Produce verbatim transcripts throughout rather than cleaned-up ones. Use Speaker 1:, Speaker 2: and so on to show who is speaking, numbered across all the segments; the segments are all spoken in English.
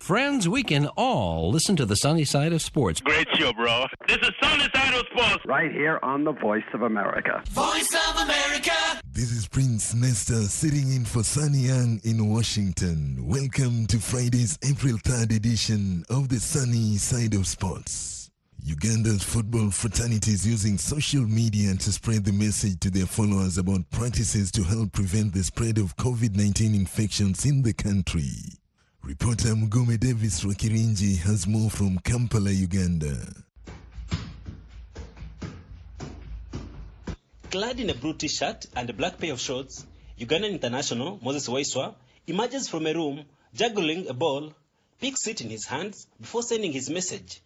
Speaker 1: Friends, we can all listen to the sunny side of sports.
Speaker 2: Great show, bro. This is Sunny Side of Sports.
Speaker 3: Right here on the Voice of America.
Speaker 4: Voice of America.
Speaker 5: This is Prince Nesta sitting in for Sunny Young in Washington. Welcome to Friday's April third edition of the Sunny Side of Sports. Uganda's football fraternity is using social media to spread the message to their followers about practices to help prevent the spread of COVID nineteen infections in the country. Reporter Mugume Davis Rwakirinji has more from Kampala, Uganda.
Speaker 6: Clad in a blue t-shirt and a black pair of shorts, Ugandan international Moses Waiswa emerges from a room juggling a ball, picks it in his hands before sending his message.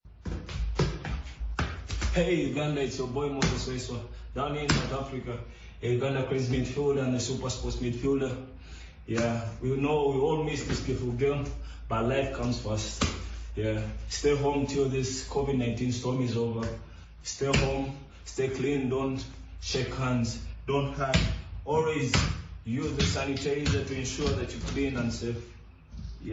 Speaker 7: Hey Uganda, it's your boy Moses Waiswa, down here in South Africa, a Uganda Cranes midfielder and a super sports midfielder. Yeah, we know we all miss this beautiful game, but life comes first. Yeah, stay home till this COVID nineteen storm is over. Stay home, stay clean, don't shake hands, don't hug. Always use the sanitizer to ensure that you're clean and safe. Yeah.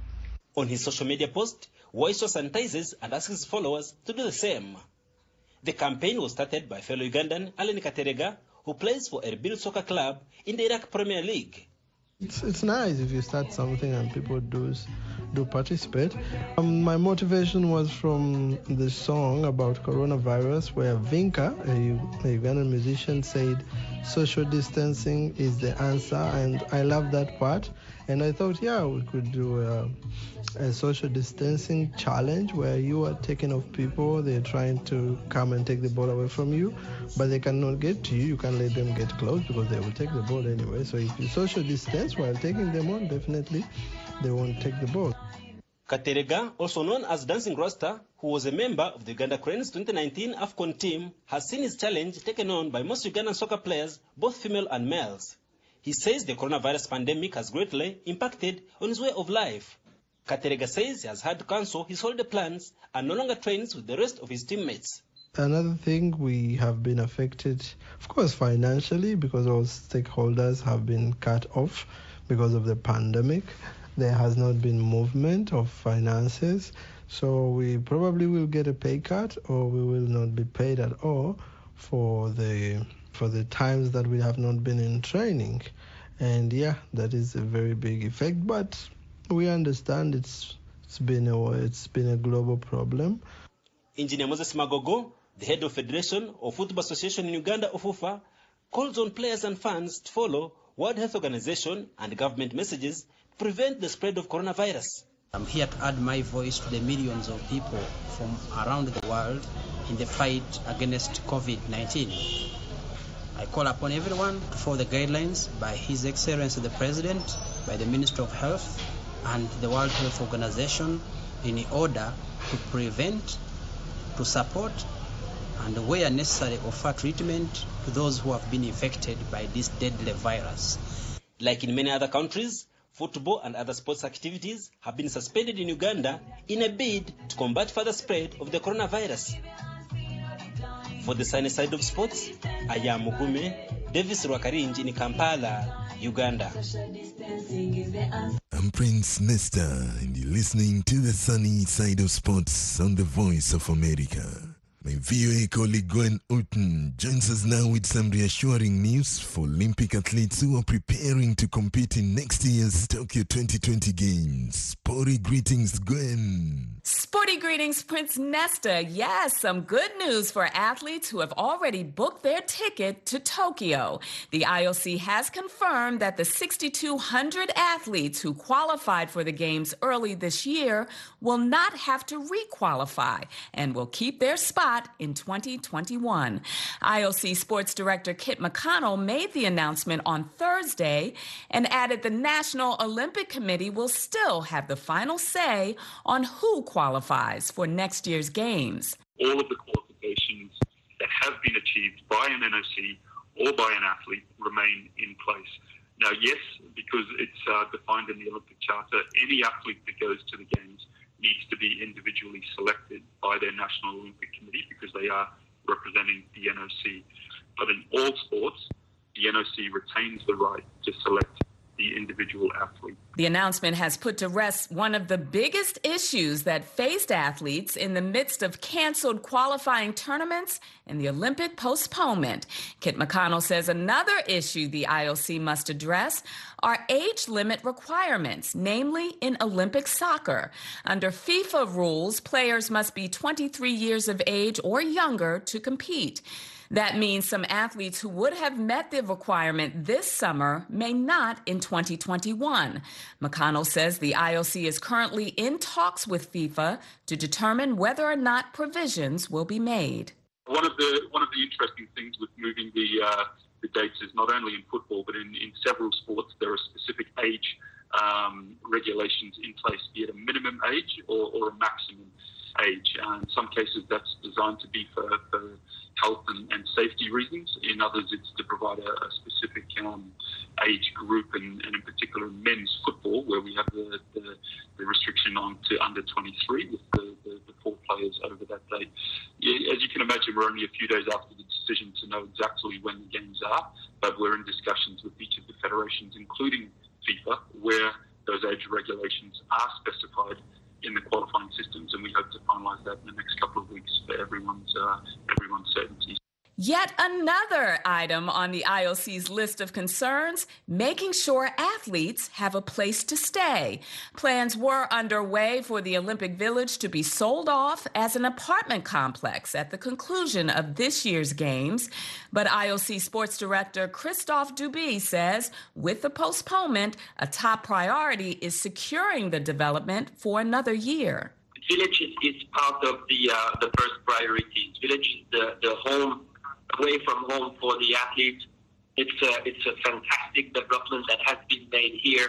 Speaker 6: On his social media post, Waiswa sanitizes and asks his followers to do the same. The campaign was started by fellow Ugandan Allen Katerega, who plays for Erbil Soccer Club in the Iraq Premier League.
Speaker 8: It's, it's nice if you start something and people do do participate. Um, my motivation was from the song about coronavirus where Vinka, a, a Ugandan musician, said social distancing is the answer, and I love that part. And I thought, yeah, we could do a, a social distancing challenge where you are taking off people, they're trying to come and take the ball away from you, but they cannot get to you. You can't let them get close because they will take the ball anyway. So if you social distance while taking them on, definitely they won't take the ball.
Speaker 6: Katerega, also known as Dancing Rasta, who was a member of the Uganda Cranes twenty nineteen AFCON team, has seen his challenge taken on by most Ugandan soccer players, both female and males. He says the coronavirus pandemic has greatly impacted on his way of life. Katerega says he has had to cancel his holiday plans and no longer trains with the rest of his teammates.
Speaker 8: Another thing, we have been affected, of course, financially, because all stakeholders have been cut off because of the pandemic. There has not been movement of finances, so we probably will get a pay cut or we will not be paid at all for the for the times that we have not been in training. And yeah, that is a very big effect, but we understand it's it's been a it's been a global problem.
Speaker 6: Engineer Moses Magogo, the head of Federation of Football Association in Uganda, OFUFA, calls on players and fans to follow World Health Organization and government messages to prevent the spread of coronavirus.
Speaker 9: I'm here to add my voice to the millions of people from around the world in the fight against COVID nineteen. I call upon everyone to follow the guidelines by His Excellency the President, by the Ministry of Health and the World Health Organization in order to prevent, to support, and where necessary offer treatment to those who have been infected by this deadly virus.
Speaker 6: Like in many other countries, football and other sports activities have been suspended in Uganda in a bid to combat further spread of the coronavirus. For the sunny side of sports, I am Mugume Davis Rwakirinji in Kampala, Uganda.
Speaker 5: I'm Prince Nesta, and you're listening to the sunny side of sports on the Voice of America. My V O A colleague Gwen Uten joins us now with some reassuring news for Olympic athletes who are preparing to compete in next year's Tokyo twenty twenty Games. Sporty greetings, Gwen.
Speaker 10: Sporty greetings, Prince Nesta. Yes, some good news for athletes who have already booked their ticket to Tokyo. The I O C has confirmed that the six thousand two hundred athletes who qualified for the Games early this year will not have to re-qualify and will keep their spot in twenty twenty-one. I O C Sports Director Kit McConnell made the announcement on Thursday and added the National Olympic Committee will still have the final say on who qualifies for next year's Games.
Speaker 11: All of the qualifications that have been achieved by an N O C or by an athlete remain in place. Now, yes, because it's uh, defined in the Olympic Charter, any athlete that goes to the Games needs to be individually selected by their National Olympic Committee because they are representing the N O C. But in all sports, the N O C retains the right to select the individual athlete.
Speaker 10: The announcement has put to rest one of the biggest issues that faced athletes in the midst of canceled qualifying tournaments and the Olympic postponement. Kit McConnell says another issue the I O C must address are age limit requirements, namely in Olympic soccer. Under FIFA rules, players must be twenty-three years of age or younger to compete. That means some athletes who would have met the requirement this summer may not in twenty twenty-one. McConnell says the I O C is currently in talks with FIFA to determine whether or not provisions will be made.
Speaker 11: One of the one of the interesting things with moving the uh, the dates is not only in football, but in, in several sports there are specific age um, regulations in place, be it a minimum age or, or a maximum age. Uh, in some cases that's designed to be for, for health and, and safety reasons. In others it's to provide a, a specific um, age group, and, and in particular men's football, where we have the, the, the restriction on to under twenty-three with the, the, the four players over that date. Yeah, as you can imagine, we're only a few days after the decision to know exactly when the games are, but we're in discussions with each of the federations, including FIFA, where those age regulations are specified in the qualifying systems, and we hope to finalise that in the next couple of weeks for everyone's uh, everyone's certainty.
Speaker 10: Yet another item on the I O C's list of concerns, making sure athletes have a place to stay. Plans were underway for the Olympic Village to be sold off as an apartment complex at the conclusion of this year's games. But I O C Sports Director Christophe Duby says with the postponement, a top priority is securing the development for another year.
Speaker 4: Village is, is part of the uh, the first priority. Village is the, the home away from home for the athletes. It's a, it's a fantastic development that has been made here.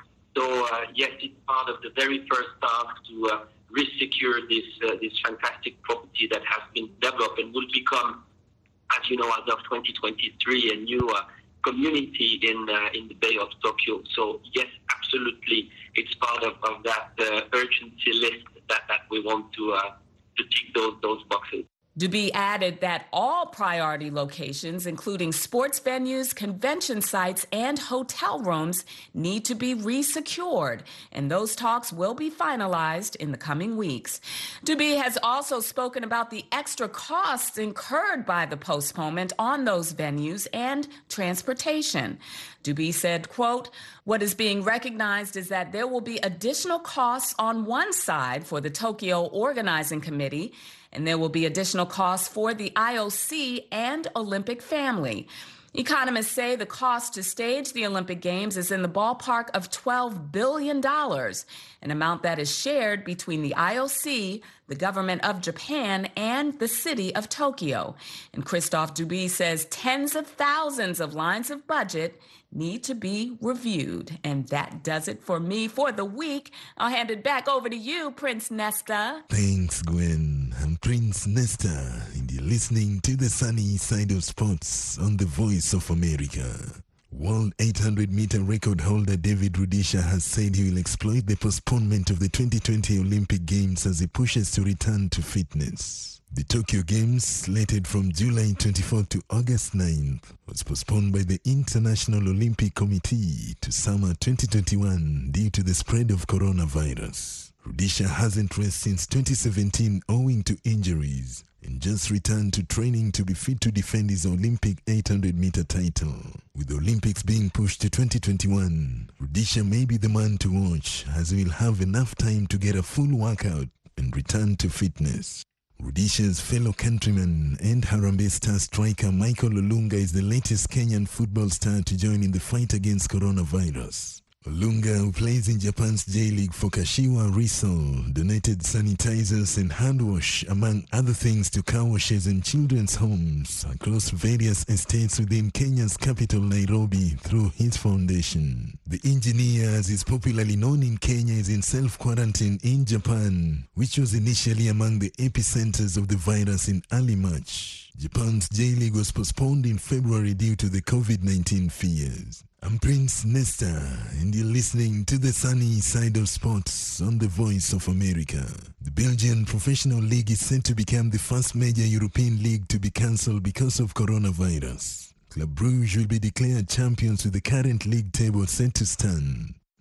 Speaker 4: So uh, yes, it's part of the very first task to uh, re-secure this uh, this fantastic property that has been developed and will become, as you know, as of twenty twenty-three, a new uh, community in uh, in the Bay of Tokyo. So yes, absolutely, it's part of, of that uh, urgency list that, that we want to uh, to tick those those boxes.
Speaker 10: Duby added that all priority locations, including sports venues, convention sites, and hotel rooms, need to be resecured, and those talks will be finalized in the coming weeks. Duby has also spoken about the extra costs incurred by the postponement on those venues and transportation. Duby said, quote, "What is being recognized is that there will be additional costs on one side for the Tokyo Organizing Committee, and there will be additional costs for the I O C and Olympic family. Economists say the cost to stage the Olympic Games is in the ballpark of twelve billion dollars, an amount that is shared between the I O C, the government of Japan, and the city of Tokyo." And Christophe Duby says tens of thousands of lines of budget need to be reviewed. And that does it for me for the week. I'll hand it back over to you, Prince Nesta.
Speaker 5: Thanks, Gwen. I'm Prince Nesta, and you're listening to the sunny side of sports on the Voice of America. World eight hundred meter record holder David Rudisha has said he will exploit the postponement of the twenty twenty Olympic Games as he pushes to return to fitness. The Tokyo Games, slated from July twenty-fourth to August ninth, was postponed by the International Olympic Committee to summer twenty twenty-one due to the spread of coronavirus. Rudisha hasn't raced since twenty seventeen owing to injuries and just returned to training to be fit to defend his Olympic eight hundred meter title. With the Olympics being pushed to twenty twenty-one, Rudisha may be the man to watch, as he will have enough time to get a full workout and return to fitness. Rudisha's fellow countryman and Harambee Star striker Michael Olunga is the latest Kenyan football star to join in the fight against coronavirus. Olunga, who plays in Japan's J-League for Kashiwa Reysol, donated sanitizers and hand wash, among other things, to car washes and children's homes across various estates within Kenya's capital, Nairobi, through his foundation. The engineer, as is popularly known in Kenya, is in self-quarantine in Japan, which was initially among the epicenters of the virus in early March. Japan's J-League was postponed in February due to the COVID nineteen fears. I'm Prince Nesta, and you're listening to the sunny side of sports on the Voice of America. The Belgian Professional League is set to become the first major European league to be cancelled because of coronavirus. Club Brugge will be declared champions with the current league table set to stand.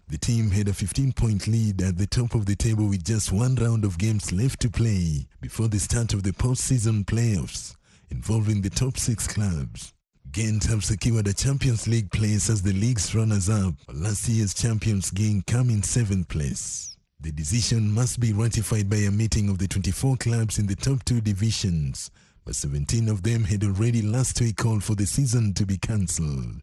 Speaker 5: The team had a fifteen-point lead at the top of the table with just one round of games left to play before the start of the postseason playoffs involving the top six clubs. Ghent have secured a Champions League place as the league's runners-up. Last year's champions Genk come in seventh place. The decision must be ratified by a meeting of the twenty-four clubs in the top two divisions, but seventeen of them had already last week called for the season to be cancelled.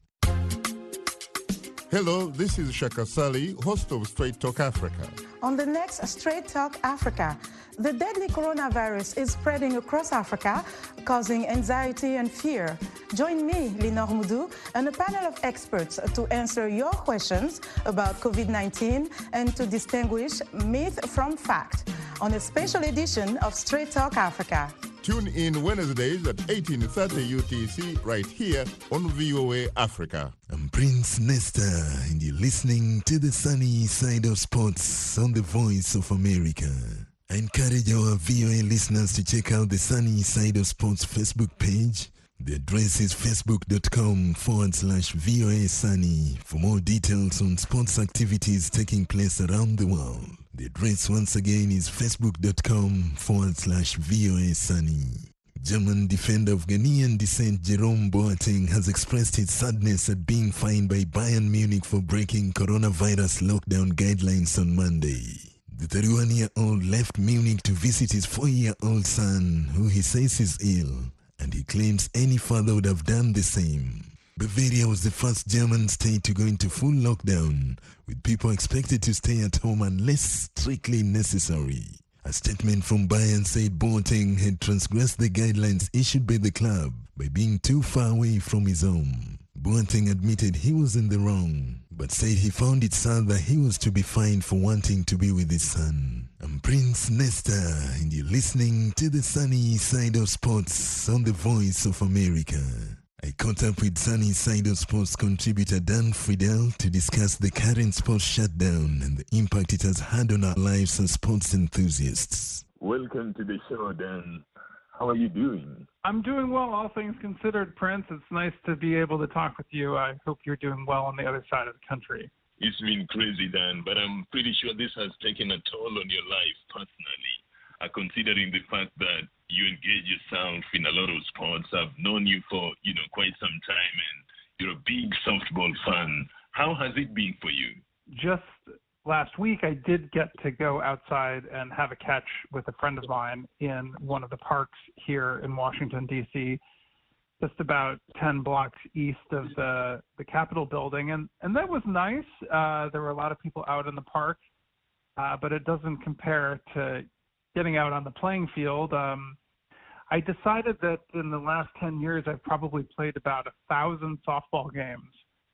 Speaker 12: Hello, this is Shaka Sali, host of Straight Talk Africa.
Speaker 13: On the next Straight Talk Africa, the deadly coronavirus is spreading across Africa, causing anxiety and fear. Join me, Linor Moudou, and a panel of experts to answer your questions about COVID nineteen and to distinguish myth from fact on a special edition of Straight Talk Africa.
Speaker 12: Tune in Wednesdays at eighteen thirty U T C right here on V O A Africa.
Speaker 5: I'm Prince Nesta, and you're listening to the sunny side of sports on the Voice of America. I encourage our V O A listeners to check out the Sunny Side of Sports Facebook page. The address is facebook.com forward slash VOA Sunny for more details on sports activities taking place around the world. The address once again is facebook.com forward slash VOA Sunny. German defender of Ghanaian descent Jerome Boateng has expressed his sadness at being fined by Bayern Munich for breaking coronavirus lockdown guidelines on Monday. The thirty-one-year-old left Munich to visit his four-year-old son, who he says is ill, and he claims any father would have done the same. Bavaria was the first German state to go into full lockdown, with people expected to stay at home unless strictly necessary. A statement from Bayern said Boateng had transgressed the guidelines issued by the club by being too far away from his home. Boateng admitted he was in the wrong, but said he found it sad that he was to be fined for wanting to be with his son. I'm Prince Nesta, and you're listening to the Sunny Side of Sports on the Voice of America. I caught up with Sunny Side of Sports contributor Dan Friedel to discuss the current sports shutdown and the impact it has had on our lives as sports enthusiasts.
Speaker 14: Welcome to the show, Dan. How are you doing?
Speaker 15: I'm doing well, all things considered, Prince. It's nice to be able to talk with you. I hope you're doing well on the other side of the country.
Speaker 14: It's been crazy, Dan, but I'm pretty sure this has taken a toll on your life personally, uh, considering the fact that you engage yourself in a lot of sports. I've known you for, you know, quite some time, and you're a big softball fan. How has it been for you?
Speaker 15: Just last week, I did get to go outside and have a catch with a friend of mine in one of the parks here in Washington, D C, just about ten blocks east of the, the Capitol building. And, and that was nice. Uh, there were a lot of people out in the park, uh, but it doesn't compare to getting out on the playing field. Um, I decided that in the last ten years, I've probably played about a thousand softball games.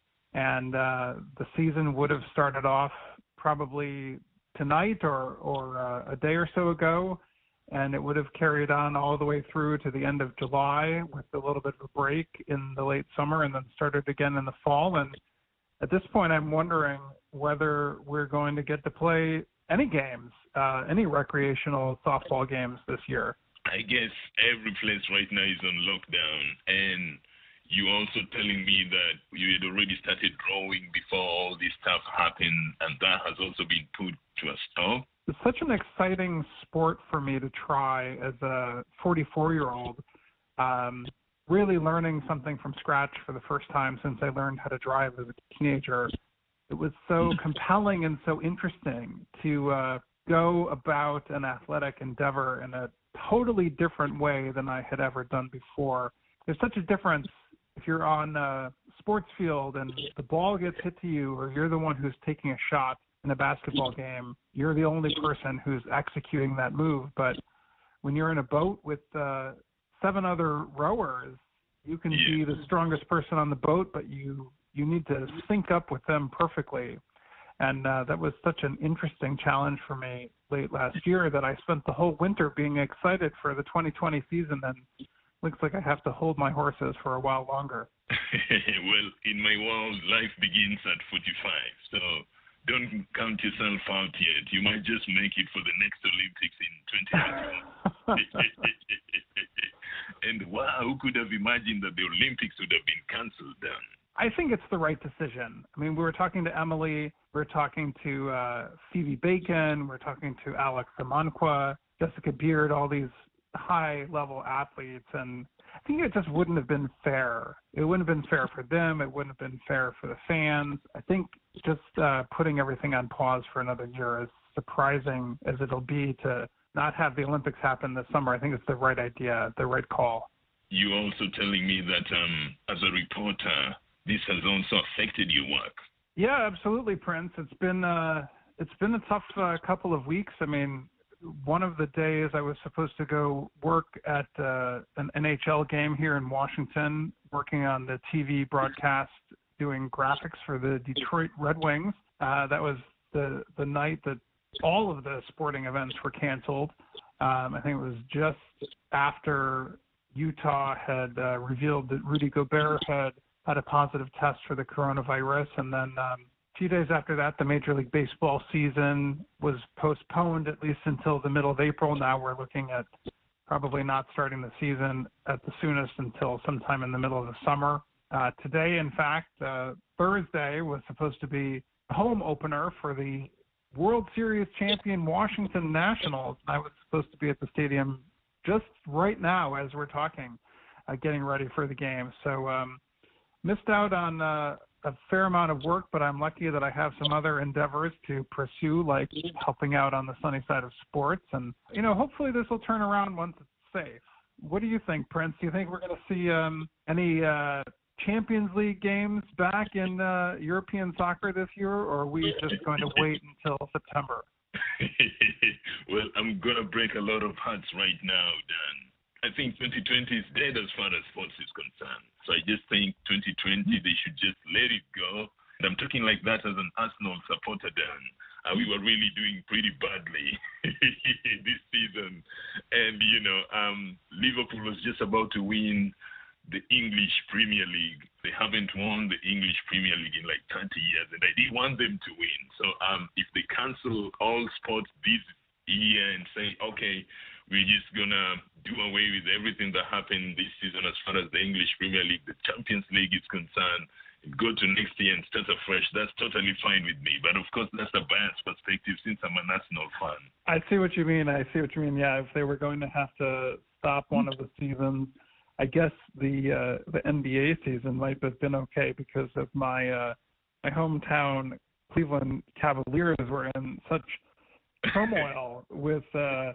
Speaker 15: And uh, the season would have started off probably tonight or, or uh, a day or so ago, and it would have carried on all the way through to the end of July with a little bit of a break in the late summer and then started again in the fall. And at this point, I'm wondering whether we're going to get to play any games, uh, any recreational softball games this year.
Speaker 14: I guess every place right now is on lockdown, and you also telling me that you had already started drawing before all this stuff happened, and that has also been put to a stop.
Speaker 15: It's such an exciting sport for me to try as a forty-four-year-old, um, really learning something from scratch for the first time since I learned how to drive as a teenager. It was so compelling and so interesting to uh, go about an athletic endeavor in a totally different way than I had ever done before. There's such a difference if you're on a sports field and the ball gets hit to you, or you're the one who's taking a shot in a basketball game. You're the only person who's executing that move. But when you're in a boat with uh, seven other rowers, you can yeah. be the strongest person on the boat, but you you need to sync up with them perfectly. And uh, that was such an interesting challenge for me late last year that I spent the whole winter being excited for the twenty twenty season, and looks like I have to hold my horses for a while longer.
Speaker 14: Well, in my world, life begins at forty-five, so don't count yourself out yet. You might just make it for the next Olympics in twenty twenty-one. And wow, who could have imagined that the Olympics would have been cancelled then?
Speaker 15: I think it's the right decision. I mean, we were talking to Emily, we were talking to uh, Phoebe Bacon, we were talking to Alex Amanqua, Jessica Beard, all these high-level athletes, and I think it just wouldn't have been fair. It wouldn't have been fair for them. It wouldn't have been fair for the fans. I think just uh, putting everything on pause for another year, as surprising as it'll be to not have the Olympics happen this summer, I think it's the right idea, the right call.
Speaker 14: You're also telling me that um, as a reporter, this has also affected your work.
Speaker 15: Yeah, absolutely, Prince. It's been uh, it's been a tough uh, couple of weeks. I mean, one of the days I was supposed to go work at uh, an N H L game here in Washington, working on the T V broadcast, doing graphics for the Detroit Red Wings. Uh, that was the the night that all of the sporting events were canceled. Um, I think it was just after Utah had uh, revealed that Rudy Gobert had had a positive test for the coronavirus, and then um, a few days after that, the Major League Baseball season was postponed at least until the middle of April. Now we're looking at probably not starting the season at the soonest until sometime in the middle of the summer. Uh, today, in fact, uh, Thursday was supposed to be a home opener for the World Series champion Washington Nationals. I was supposed to be at the stadium just right now as we're talking, uh, getting ready for the game. So um, missed out on uh, a fair amount of work, but I'm lucky that I have some other endeavors to pursue, like helping out on the sunny side of sports. And, you know, hopefully this will turn around once it's safe. What do you think, Prince? Do you think we're going to see um, any uh, Champions League games back in uh, European soccer this year, or are we just going to wait until September?
Speaker 14: Well, I'm going to break a lot of hearts right now, Dan. I think twenty twenty is dead as far as sports is concerned. So I just think twenty twenty, they should just let it go. And I'm talking like that as an Arsenal supporter, Dan. Uh, we were really doing pretty badly this season. And, you know, um, Liverpool was just about to win the English Premier League. They haven't won the English Premier League in like thirty years, and I did want them to win. So um, if they cancel all sports this year and say, okay, we're just going to do away with everything that happened this season as far as the English Premier League, the Champions League is concerned, go to next year and start afresh, that's totally fine with me. But of course, that's a biased perspective since I'm an Arsenal fan.
Speaker 15: I see what you mean. I see what you mean. Yeah, if they were going to have to stop one of the seasons, I guess the uh, the N B A season might have been okay because of my uh, my hometown Cleveland Cavaliers were in such turmoil with uh,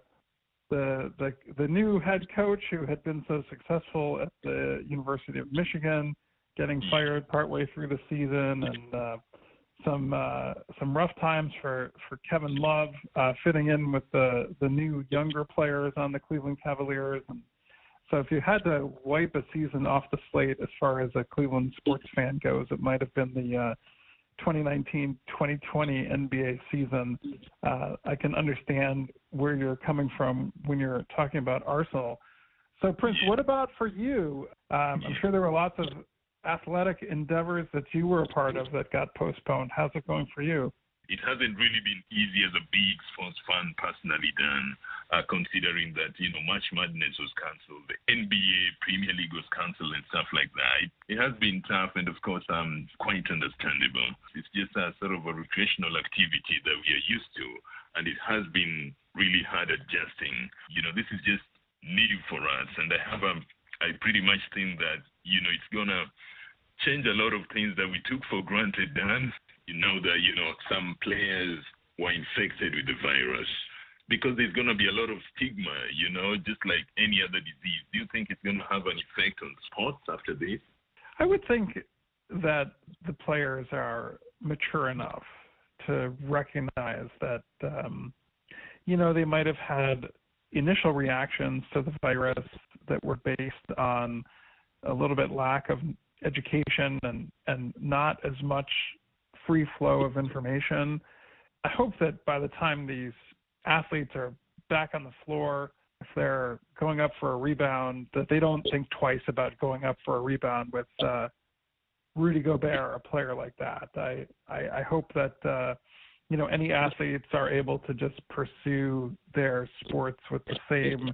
Speaker 15: the the the new head coach who had been so successful at the University of Michigan getting fired partway through the season, and uh, some uh, some rough times for, for Kevin Love uh, fitting in with the the new younger players on the Cleveland Cavaliers. And so if you had to wipe a season off the slate as far as a Cleveland sports fan goes, it might have been the uh, twenty nineteen twenty twenty N B A season. Uh, I can understand where you're coming from when you're talking about Arsenal. So, Prince, what about for you? Um, I'm sure there were lots of athletic endeavors that you were a part of that got postponed. How's it going for you?
Speaker 14: It hasn't really been easy as a big sports fan personally, Dan, uh, considering that, you know, March Madness was canceled, the N B A Premier League was canceled and stuff like that. It, it has been tough and, of course, um, quite understandable. It's just a sort of a recreational activity that we are used to, and it has been really hard adjusting. You know, this is just new for us, and I have a, I pretty much think that, you know, it's going to change a lot of things that we took for granted, Dan. You know that, you know, some players were infected with the virus because there's going to be a lot of stigma, you know, just like any other disease. Do you think it's going to have an effect on sports after this?
Speaker 15: I would think that the players are mature enough to recognize that, um, you know, they might have had initial reactions to the virus that were based on a little bit lack of education and, and not as much free flow of information. I hope that by the time these athletes are back on the floor, if they're going up for a rebound, that they don't think twice about going up for a rebound with uh, Rudy Gobert, a player like that. I, I, I hope that, uh, you know, any athletes are able to just pursue their sports with the same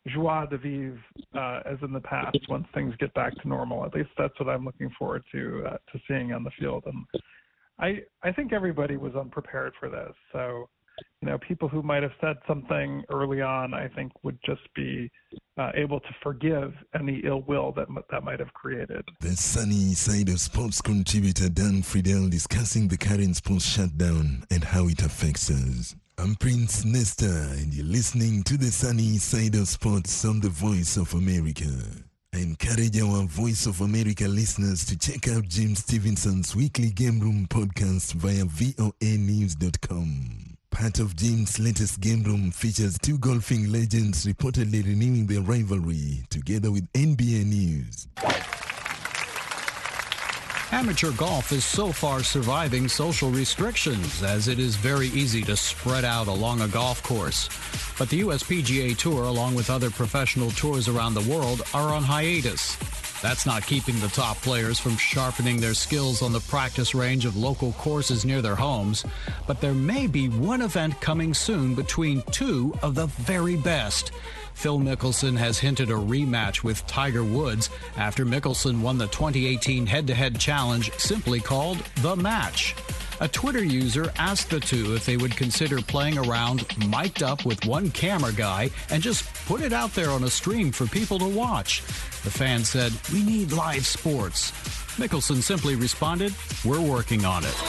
Speaker 15: joie de vivre uh, as in the past once things get back to normal. At least that's what I'm looking forward to uh, to seeing on the field. And I I think everybody was unprepared for this. So, you know, people who might have said something early on, I think would just be uh, able to forgive any ill will that that might have created.
Speaker 5: The Sunny Side of Sports contributor Dan Friedel discussing the current sports shutdown and how it affects us. I'm Prince Nesta, and you're listening to the Sunny Side of Sports on the Voice of America. I encourage our Voice of America listeners to check out Jim Stevenson's weekly Game Room podcast via V O A news dot com. Part of Jim's latest Game Room features two golfing legends reportedly renewing their rivalry together with N B A News.
Speaker 16: Amateur golf is so far surviving social restrictions, as it is very easy to spread out along a golf course. But the U S P G A Tour, along with other professional tours around the world, are on hiatus. That's not keeping the top players from sharpening their skills on the practice range of local courses near their homes. But there may be one event coming soon between two of the very best. Phil Mickelson has hinted a rematch with Tiger Woods after Mickelson won the twenty eighteen head-to-head challenge simply called The Match. A Twitter user asked the two if they would consider playing around mic'd up with one camera guy and just put it out there on a stream for people to watch. The fan said, "We need live sports." Mickelson simply responded, "We're working on it."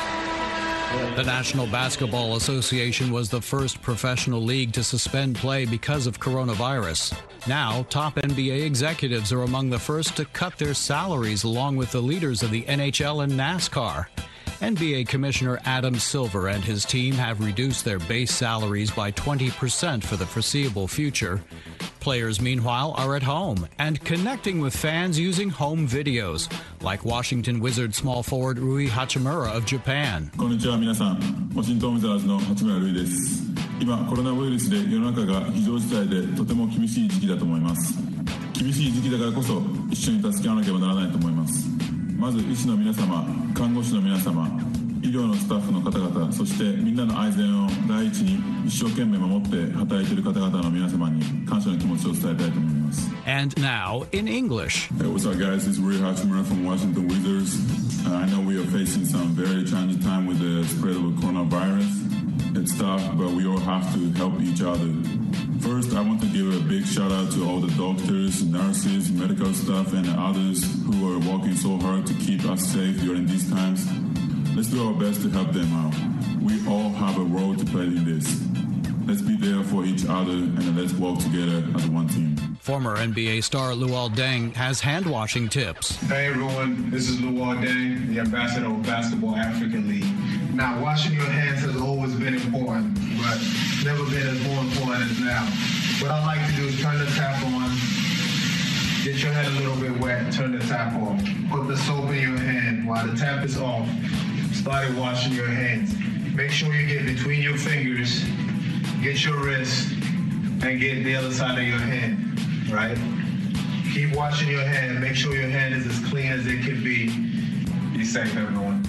Speaker 16: The National Basketball Association was the first professional league to suspend play because of coronavirus. Now, top N B A executives are among the first to cut their salaries along with the leaders of the N H L and NASCAR. N B A Commissioner Adam Silver and his team have reduced their base salaries by twenty percent for the foreseeable future. Players, meanwhile, are at home and connecting with fans using home videos, like Washington Wizards small forward Rui Hachimura of Japan.
Speaker 17: こんにちは皆さん、ワシントンウィザーズの八村塁です。今コロナウイルスで世の中が非常事態でとても厳しい時期だと思います。厳しい時期だからこそ一緒に助け合わなければならないと思います。まず医師の皆様、看護師の皆様、医療のスタッフの方々、そしてみんなの安全を第一に一生懸命守って働いている方々の皆様に感謝の気持ちを伝えたいと思います。
Speaker 16: And now in English.
Speaker 17: Hey, what's up, guys? This is Rui Hachimura from Washington Wizards. Uh, I know we are facing some very challenging time with the spread of the coronavirus. It's tough, but we all have to help each other. First, I want to give a big shout out to all the doctors, nurses, medical staff, and others who are working so hard to keep us safe during these times. Let's do our best to help them out. We all have a role to play in this. Let's be there for each other and let's work together as one team.
Speaker 16: Former N B A star Luol Deng has hand-washing tips.
Speaker 18: Hey everyone, this is Luol Deng, the ambassador of Basketball African League. Now, washing your hands has always been important, but never been as more important as now. What I like to do is turn the tap on, get your head a little bit wet, turn the tap off. Put the soap in your hand while the tap is off. Start washing your hands. Make sure you get between your fingers, get your wrist, and get the other side of your hand, right? Keep washing your hand. Make sure your hand is as clean as it can be. Be safe, everyone.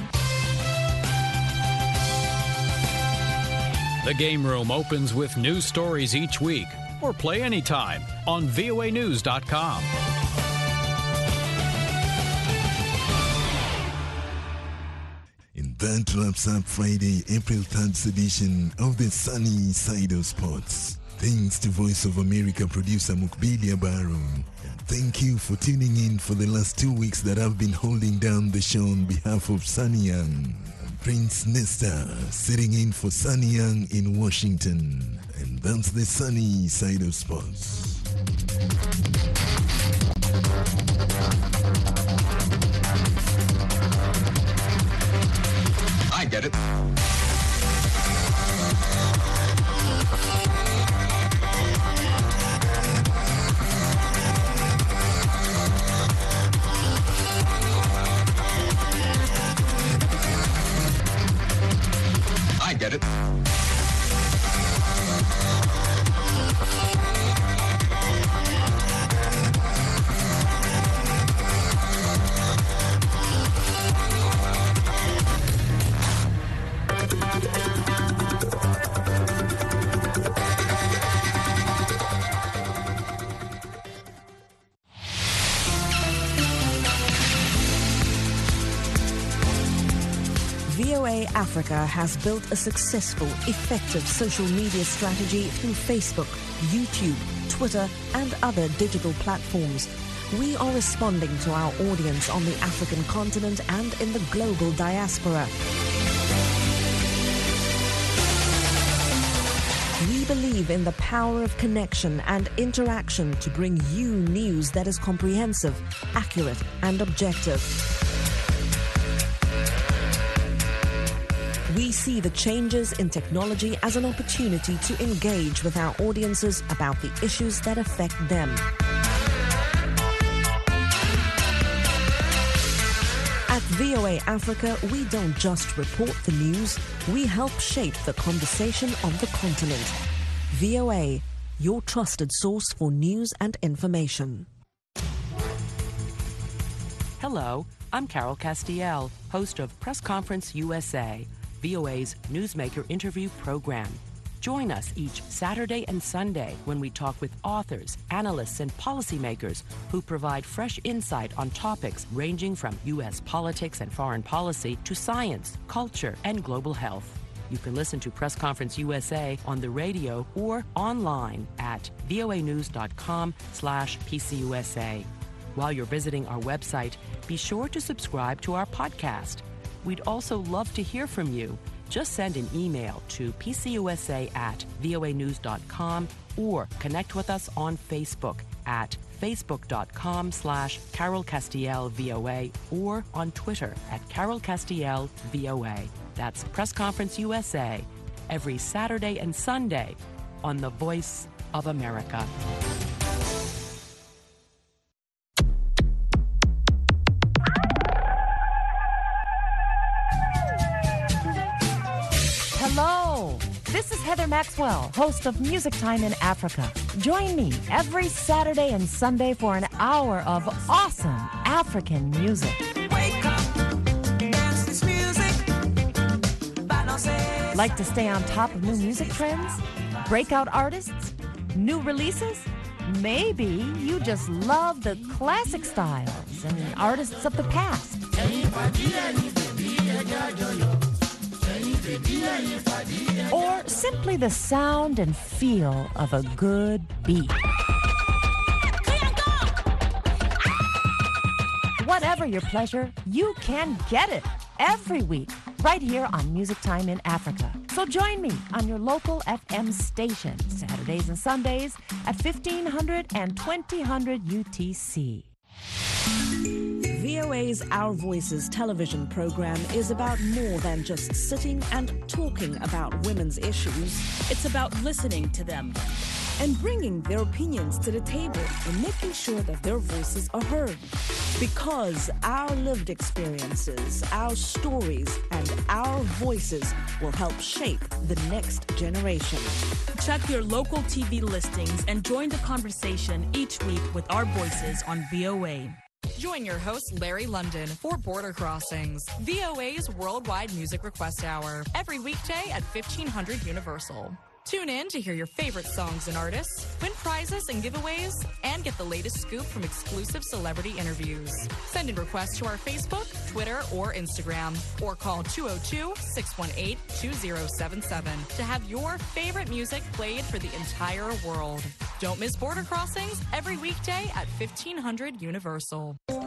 Speaker 16: The Game Room opens with news stories each week, or play anytime on V O A news dot com.
Speaker 5: And that wraps up Friday, April third's edition of the Sunny Side of Sports. Thanks to Voice of America producer Mukbili Abaru. And thank you for tuning in for the last two weeks that I've been holding down the show on behalf of Sunny Young. Prince Nesta sitting in for Sunny Young in Washington. And that's the Sunny Side of Sports.
Speaker 19: I get it. I get it. V O A Africa has built a successful, effective social media strategy through Facebook, YouTube, Twitter, and other digital platforms. We are responding to our audience on the African continent and in the global diaspora. We believe in the power of connection and interaction to bring you news that is comprehensive, accurate, and objective. We see the changes in technology as an opportunity to engage with our audiences about the issues that affect them. At V O A Africa, we don't just report the news, we help shape the conversation on the continent. V O A, your trusted source for news and information.
Speaker 20: Hello, I'm Carol Castiel, host of Press Conference U S A, V O A's Newsmaker interview program. Join us each Saturday and Sunday when we talk with authors, analysts, and policymakers who provide fresh insight on topics ranging from U S politics and foreign policy to science, culture, and global health. You can listen to Press Conference U S A on the radio or online at voanews.com slash PCUSA. While you're visiting our website, be sure to subscribe to our podcast. We'd also love to hear from you. Just send an email to pcusa at voanews dot com or connect with us on Facebook at facebook.com slash Carol Castiel VOA or on Twitter at Carol Castiel VOA. That's Press Conference U S A every Saturday and Sunday on The Voice of America.
Speaker 21: Hello, this is Heather Maxwell, host of Music Time in Africa. Join me every Saturday and Sunday for an hour of awesome African music.
Speaker 22: Wake up, dance this music.
Speaker 21: Like to stay on top of new music trends? Breakout artists? New releases? Maybe you just love the classic styles and artists of the past. Or simply the sound and feel of a good beat. Whatever your pleasure, you can get it every week right here on Music Time in Africa. So join me on your local F M station Saturdays and Sundays at fifteen hundred and twenty hundred U T C.
Speaker 19: V O A's Our Voices television program is about more than just sitting and talking about women's issues.
Speaker 23: It's about listening to them
Speaker 19: and bringing their opinions to the table and making sure that their voices are heard. Because our lived experiences, our stories, and our voices will help shape the next generation.
Speaker 23: Check your local T V listings and join the conversation each week with our voices on V O A.
Speaker 24: Join your host, Larry London, for Border Crossings, V O A's Worldwide Music Request Hour, every weekday at fifteen hundred Universal. Tune in to hear your favorite songs and artists, win prizes and giveaways, and get the latest scoop from exclusive celebrity interviews. Send in requests to our Facebook, Twitter, or Instagram, or call two oh two, six one eight, two oh seven seven to have your favorite music played for the entire world. Don't miss Border Crossings every weekday at fifteen hundred Universal.